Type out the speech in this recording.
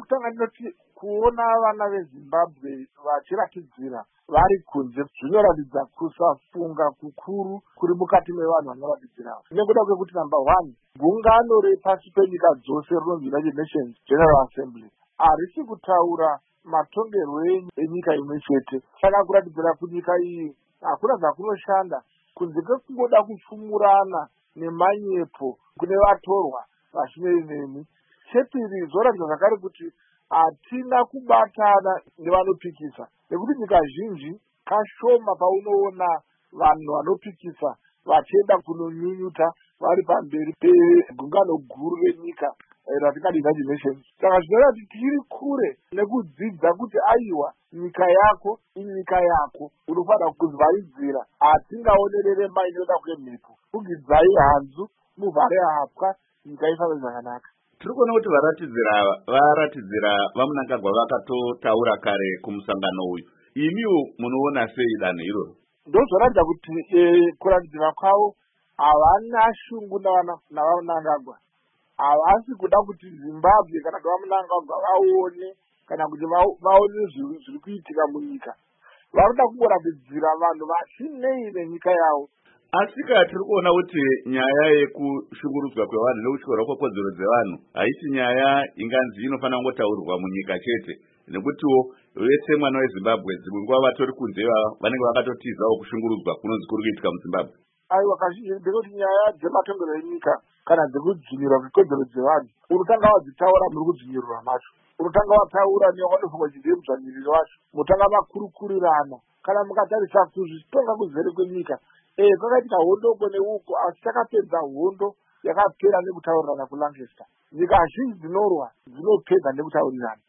chekutanga ndinoti kuona vana vezimbabwe vachiratidzira vari kunze zvinoratidza kusafunga kukuru kuri mukati mevanhu vanoratidzirawo. Nekuda kwekuti number one, gungano repasi penyika dzose rinonzi United Nations General Assembly harisi kutaura matongerwo enyika imwe chete. Saka kuratidzira kuti nyika iyi hakuna zvakunoshanda kunze kwekungoda kupfumurana nemanyepo kune vatorwa vashinei nemi. Chepiri, zvoratidza zvakare kuti hatina kubatana nevanopikisa, nekuti nyika zhinji kashoma paunoona vanhu vanopikisa vachienda kunonyunyuta vari pamberi pegungano guru renyika ratingati United Nations. Saka zvinoratidza kuti tiri kure nekudzidza kuti aiwa nyika yako inyika yako, unofanira kuzvaridzira. Hatingaonerere mai inoda kwemhepo, fugidzai hanzu muvhare hapwa, nyika ifambe zvakanaka. Tiri kuona kuti varatidzira vaMnangagwa vakatotaura kare kumusangano uyu. Imiwo munoona sei danho iroro? Ndozvoratidza kuti kuratidzira kwavo havana shungu navaMnangagwa. Havasi kuda kuti Zimbabwe kana kuti vaMnangagwa vaone kana kuti vaone zviri kuitika munyika. Varuda kungoratidzira vanhu vasinei nenyika yavo. Asika tiri kuona kuti nyaya yekushungurudzwa kwevanhu nekutyora kwekodzero dzevanhu haisi nyaya inganzi inofanira kungotaurirwa munyika chete, nekutiwo vese mwana weZimbabwe dzimwe nguva vatori kunze vanenge vakatotizawo kushungurudzwa kunonzi kuri kuitika muZimbabwe. Aiwa, kazhinji ndekuti nyaya dzematongero enyika kana dzekudzvinyirwa kwekodzero dzevanhu unotanga wadzitaura muri kudzvinyirirwa macho. Unotanga wataura newanofunga kuti ndiye mudzvanyiriri wacho, mutanga makurukurirana. Kana mukatarisa kuzvitonga kuzere kwenyika, kwakaitika hondo neuko, asi takapedza hondo yakapera nekutaurirana kuLancaster. Nyika zhinji dzinorwa dzinopedza nekutaurirana.